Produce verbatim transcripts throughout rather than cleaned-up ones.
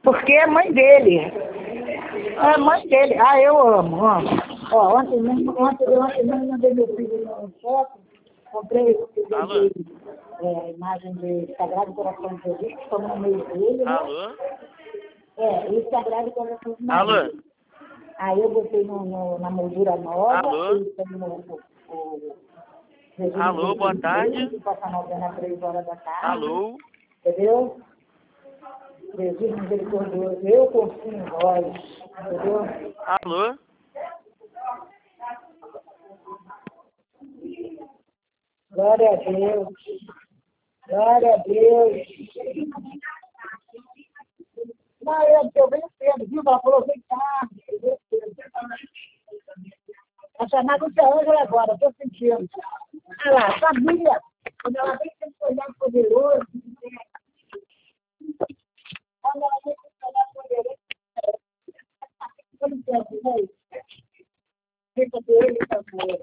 Porque é mãe dele. É mãe dele. Ah, eu amo, amo. Ó, ontem mesmo, ontem, ontem mesmo mandei meu filho no shopping, comprei Alô? é, imagem de Sagrado Coração de Jesus, que estamos no meio dele, né? Alô? É, e Sagrado Coração de Maria. Alô? Aí eu botei no, no, na moldura nova, Alô? e tem no, o, o Jesus Alô, boa Cristo, tarde. que passa na novena às três horas da tarde, Alô? entendeu? Jesus misericordioso, eu confio em vós, entendeu? Alô? Glória a Deus, glória a Deus. Não, eu, eu venho cedo, viu? Ela falou, vem tarde, eu venho cedo. A chamada de Ângela agora, estou sentindo. Olha lá, família, quando ela vem com esse olhar poderoso, quando ela vem com esse olhar poderoso, eu não penso, né? Fica dele, fica dele.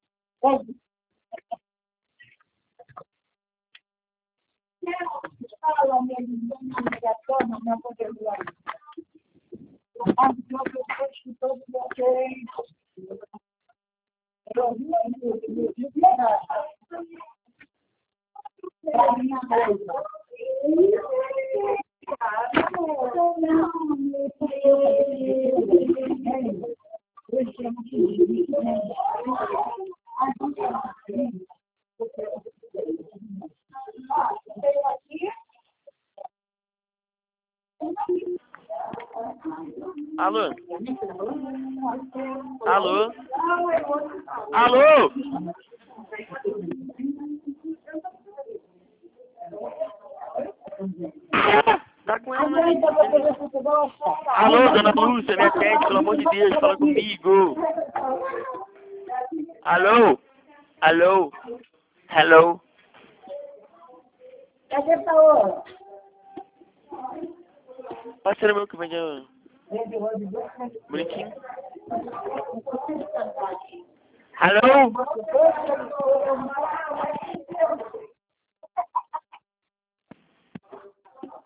Fala mesmo, da forma, minha poderosa. A Deus, eu estou escutando vocês. Eu vi isso, para a minha casa. Alô? Alô? Alô? Tá com ela, né? Alô, dona Lúcia, me atende, pelo amor de Deus, fala comigo. Alô? Alô? Hello? Cadê essa outra? Parceiro meu que vende bonitinho. Alô?